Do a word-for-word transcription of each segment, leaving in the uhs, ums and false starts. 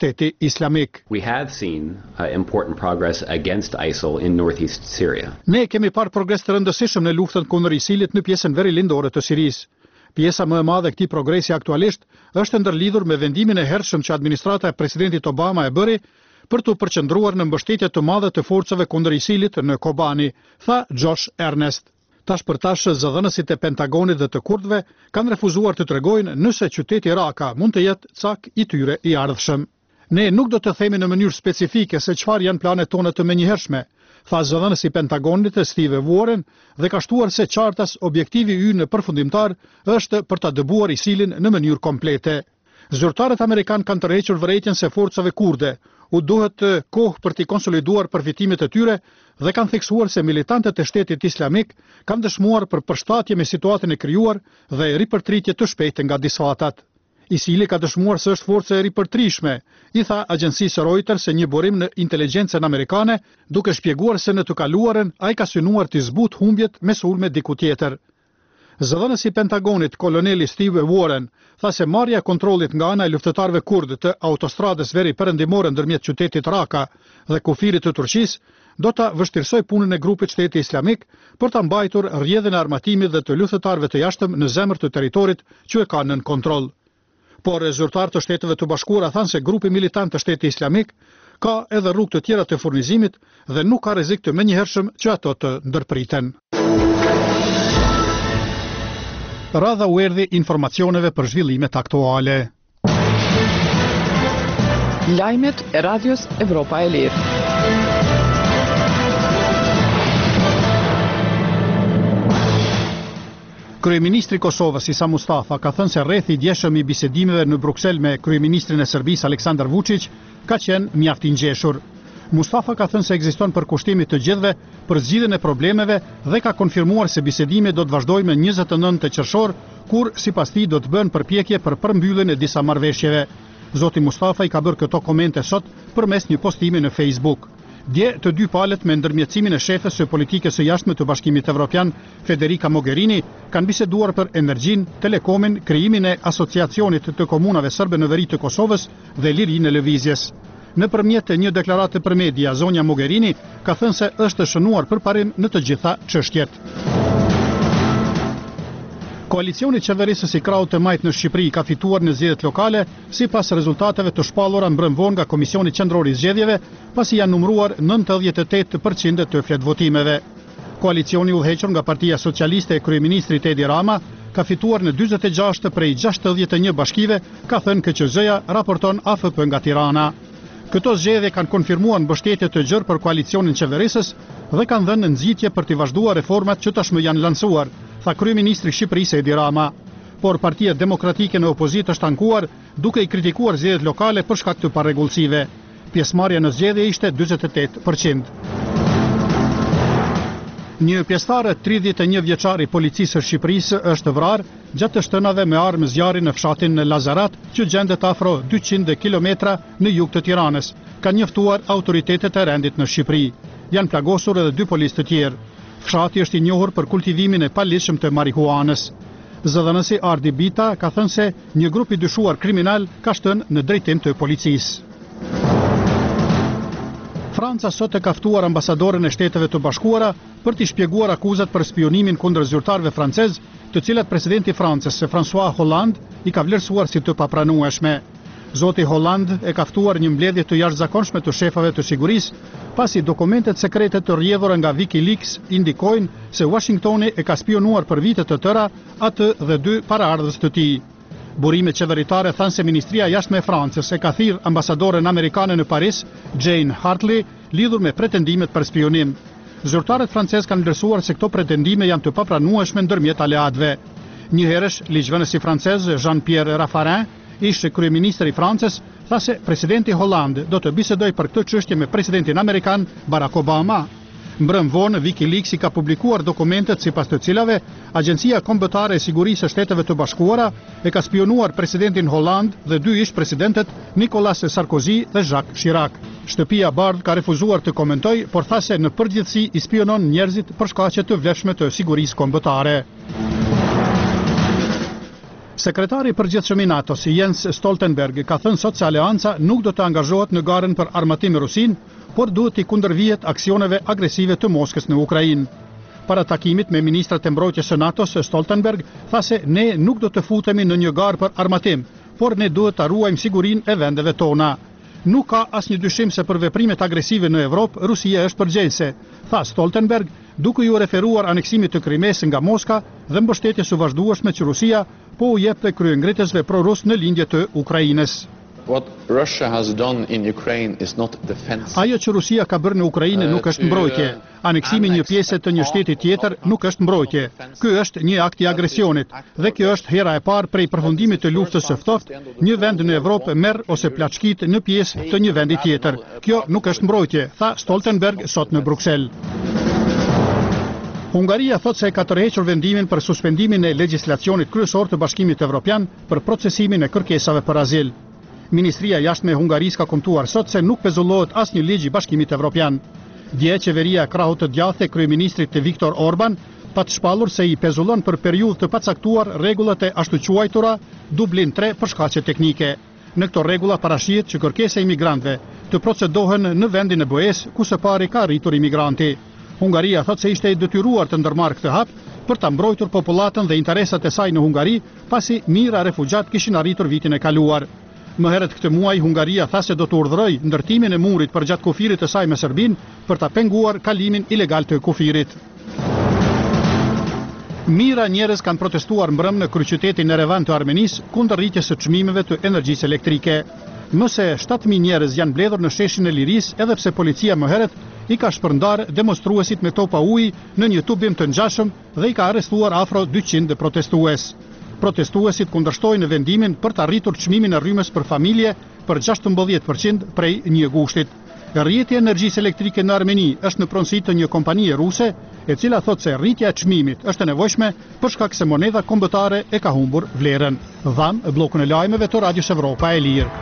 Shteti Islamik. We have seen uh, important progress against ISIL in northeast Syria. Ne kemi parë progres të rëndësishëm në luftën kundër ISIL-it në pjesën verilindore të Sirisë. Pjesa më e madhe e këtij progresi aktualisht është ndërlidhur me vendimin e hershëm që administrata e presidentit Obama e bëri për të përqendruar në mbështetje të madhe të forcave kundër ISIL-it në Kobani, tha Josh Earnest. Tash për tash zëdhënësit e Pentagonit dhe të kurdëve kanë refuzuar të tregojnë nëse qyteti Raqqa mund të jetë cak i tyre i ardhshëm. Ne nuk do të themi në mënyrë specifike se çfarë janë planet tona të menjëhershme, tha zëdhënësi i Pentagonit Steve Warren dhe ka shtuar se qartas objektivi ynë përfundimtar është për ta dëbuar ISIL-in në mënyrë komplete. Zyrtarët amerikanë kanë tërhequr vërejtjen se forcave kurde u duhet kohë për t'i konsoliduar përfitimet e tyre dhe kanë theksuar se militantët e Shtetit Islamik kanë dëshmuar për përshtatje me situatën e krijuar dhe ripërtritje të shpejtë nga disfatat. ISIL ka dëshmuar se është forcë e ripërtrishme, i tha agjencisë Reuters se një burim në inteligjencën amerikane, duke shpjeguar se në të kaluarën ai ka synuar të zbut humbjet me sulme diku tjetër. Zëdhënësi i Pentagonit, koloneli Steve Warren, tha se marrja e kontrollit nga ana e luftëtarëve kurdë të autostradës veri perëndimore ndërmjet qytetit Raqqa dhe kufirit të Turqisë do ta vështirësoj punën e grupit Shteti Islamik për ta mbajtur rrjedhën e armatimit dhe të luftëtarëve të jashtëm në zemër të territorit që e kanë nën kontroll. Por zyrtarët të Shteteve të Bashkuara thanë se grupi militant të Shtetit Islamik ka edhe rrugë të tjera të furnizimit dhe nuk ka rrezik të menjëhershëm që ato të ndërpriten. Radha u erdhi informacioneve për zhvillimet aktuale. Lajmet e Radios Evropa e Lirë. Kryeministri i Kosovës Isa Mustafa ka thënë se rrethi i djeshëm i bisedimeve në Bruksel me kryeministrin e Serbisë Aleksandar Vučić ka qenë mjaft i ngjeshur. Mustafa ka thënë se ekziston përkushtimi të gjithëve për zgjidhjen e problemeve dhe ka konfirmuar se bisedimet do të vazhdojnë më njëzet e nëntë qershor, kur sipas tij do të bëhen përpjekje për përmbylljen e disa marrëveshjeve. Zoti Mustafa i ka bërë këto komente sot përmes një postimi në Facebook. Dje të dy palët me ndërmjetësimin e shefes së politikës së jashtme të Bashkimit Evropian, Federica Mogherini, kanë biseduar për energjinë, telekomin, krijimin e asociacionit të komunave serbe në veri të Kosovës dhe lirinë e lëvizjes. Nëpërmjet një deklarate për media, zonja Mogherini ka thënë se është shënuar përparim në të gjitha çështjet. Koalicioni qeverisës i krahut të majt në Shqipëri ka fituar në zgjedhjet lokale sipas rezultateve të shpallura mbrëmvon nga Komisioni Qendror i Zgjedhjeve, pasi janë numëruar nëntëdhjetë e tetë përqind të fletvotimeve. Koalicioni udhëhequr nga Partia Socialiste e kryeministrit Edi Rama ka fituar në dyzet e gjashtë prej gjashtëdhjetë e një bashkive, ka thënë K Q Z-ja, raporton A F P nga Tirana. Këto zgjedhje kanë konfirmuar mbështetje të gjerë për koalicionin qeverisës dhe kanë dhënë nxitje për të vazhduar reformat që tashmë janë lancuar, tha kryeministri i Shqipërisë Edi Rama. Por Partia Demokratike në opozitë është ankuar duke i kritikuar zgjedhjet lokale për shkak të parregullsive. Pjesëmarrja në zgjedhje ishte dyzet e tetë përqind. Një pjesëtare tridhjetë e një vjeçar i policisë së Shqipërisë është vrarë gjatë shtënave me armë zjarri në fshatin në Lazarat, që gjendet afro dyqind kilometra në jug të Tiranës, ka njoftuar autoritetet e rendit në Shqipëri. Janë plagosur edhe dy policë të tjerë. Fshati është i njohur për kultivimin e paligjshëm të marihuanës. Zëdhënësi Ardi Bita ka thënë se një grup i dyshuar kriminal ka shtënë në drejtim të policisë. Franca sot e ka ftuar ambasadoren e Shteteve të Bashkuara për t'i shpjeguar akuzat për spionimin kundër zyrtarëve francez, të cilat presidenti i Francës, François Hollande, i ka vlerësuar si të papranueshme. Zoti Hollande e ka ftuar një mbledhje të jashtëzakonshme të shefave të sigurisë, pasi dokumentet sekrete të rrjedhura nga WikiLeaks indikojnë se Washingtoni e ka spionuar për vite të tëra atë dhe dy paraardhës të tij. Burimet qeveritare thanë se Ministria e Jashtme e Francës e ka thirrë ambasadoren amerikane në Paris, Jane Hartley, lidhur me pretendimet për spionim. Zyrtarët francezë kanë vlerësuar se këto pretendime janë të papranueshme ndërmjet aleatëve. Njëherësh ligjvënësi francez Jean-Pierre Raffarin, ish kryeministri i Francës, tha se presidenti Hollande do të bisedojë për këtë çështje me presidentin amerikan Barack Obama. Mbrëm vonë, WikiLeaks i ka publikuar dokumentet sipas të cilave Agjencia Kombëtare e Sigurisë së Shteteve të Bashkuara e ka spionuar presidentin Hollande dhe dy ish-presidentet Nicolas Sarkozy dhe Jacques Chirac. Shtëpia Bardh ka refuzuar të komentojë, por tha se në përgjithësi i spionon njerëzit për shkaqe të vlefshme të sigurisë kombëtare. Sekretari i përgjithshëm i NATO-s, Jens Stoltenberg, ka thënë sot se aleanca nuk do të angazhohet në garën për armatim me Rusin, por duhet t'i kundërvihet aksioneve agresive të Moskës në Ukrainë. Para takimit me ministrat e mbrojtjes së NATO-s, Stoltenberg tha se ne nuk do të futemi në një garë për armatim, por ne duhet ta ruajmë sigurinë e vendeve tona. Nuk ka asnjë dyshim se për veprimet agresive në Evropë, Rusia është përgjegjëse, tha Stoltenberg, duke ju referuar aneksimit të Krimes nga Moska dhe mbështetjes së vazhdueshme që Rusia po u jep te kryengritësve pro-rus në lindje të Ukrainës. What Russia has done in Ukraine is not defense. Ajo që Rusia ka bërë në Ukrainë nuk është mbrojtje. Aneksimi një pjese të një shteti tjetër nuk është mbrojtje. Ky është një akt i agresionit dhe kjo është hera e parë prej përfundimit të luftës së ftohtë, një vend në Evropë merr ose plaçkit në pjesë të një vendi tjetër. Kjo nuk është mbrojtje, tha Stoltenberg sot në Bruksel. Hungaria thot se ka tërhequr vendimin për suspendimin e legjislacionit kryesor të Bashkimit Evropian për procesimin e kërkesave për azil. Ministria e Jashtme e Hungarisë ka komentuar sot se nuk pezullohet asnjë ligj i Bashkimit Evropian. Dje qeveria e krahut të djathtë e kryeministrit të Viktor Orban pa të shpallur se i pezullon për periudhë të pacaktuar rregullat e ashtu quajtura Dublin tre për shkaqe teknike. Në këto rregulla parashihet që kërkesa e imigrantëve të procedohen në vendin e B E-s ku së pari ka arritur imigranti. Hungaria thot se ishte e detyruar të ndërmarrë këtë hap për ta mbrojtur popullatën dhe interesat e saj në Hungari, pasi mijëra refugjat kishin arritur vitin e kaluar. Më herët këtë muaj, Hungaria tha se do të urdhërojë ndërtimin e murit përgjatë kufirit të saj me Serbinë për ta penguar kalimin ilegal të kufirit. Mijëra njerëz kanë protestuar mbrëm në kryeqytetin Yerevan të Armenisë kundër rritjes së çmimeve të energjisë elektrike. Më se shtatë mijë njerëz janë mbledhur në sheshin e Lirisë, edhe pse policia më herët i ka shpërndar demonstruesit me topa uji në një tubim të ngjashëm dhe i ka arrestuar afro dyqind protestues. Protestuesit kundërshtojnë vendimin për të arritur çmimin e rrymës për familje për gjashtëmbëdhjetë përqind prej një gushtit. Rrjeti i energjisë elektrike në Armeni është në pronësi të një kompanie ruse, e cila thotë se rritja e çmimit është e nevojshme për shkak se monedha kombëtare e ka humbur vlerën. Dhan bllokun e lajmeve të Radios Evropa e Lirë.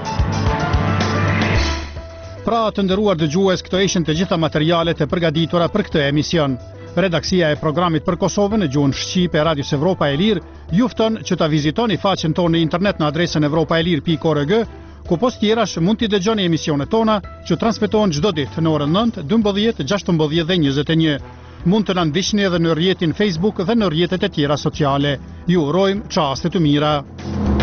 Pra të nderuar dëgjues, këto ishin të gjitha materialet e përgatitura për këtë emision. Redaksia e programit për Kosovën në gjuhën shqipe e Radios Evropa e Lirë ju fton që ta vizitoni faqen tonë në internet në adresën evropaelir pikë org, ku post tjerash mund t'i dëgjoni emisionet tona që transmetohen çdo ditë në orën nëntë, dymbëdhjetë, gjashtëmbëdhjetë dhe njëzet e një. Mund të na ndiqni edhe në rrjetin Facebook dhe në rrjetet e tjera sociale. Ju urojmë çaste të mira.